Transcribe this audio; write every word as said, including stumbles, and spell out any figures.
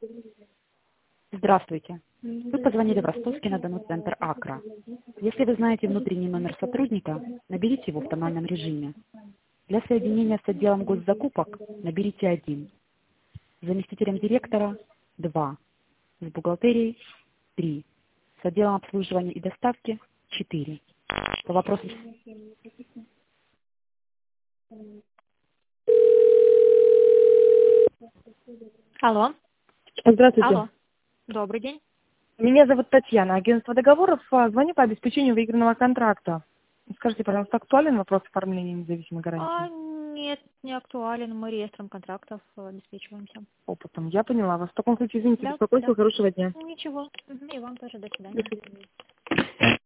Здравствуйте. Вы позвонили в Ростовский-на-Дону центр Акра. Если вы знаете внутренний номер сотрудника, наберите его в тональном режиме. Для соединения с отделом госзакупок наберите один. С заместителем директора – два. С бухгалтерией – три. С отделом обслуживания и доставки – четыре. По вопросу... Алло. Здравствуйте. Алло. Добрый день. Меня зовут Татьяна, агентство договоров. А, Звоню по обеспечению выигранного контракта. Скажите, пожалуйста, актуален вопрос оформления независимой А, гарантии? нет, не актуален. Мы реестром контрактов э, обеспечиваемся. Опытом. Я поняла вас. В таком случае, извините, Да, беспокойство, да. хорошего дня. Ничего. Мгм. И вам тоже. До свидания. До свидания.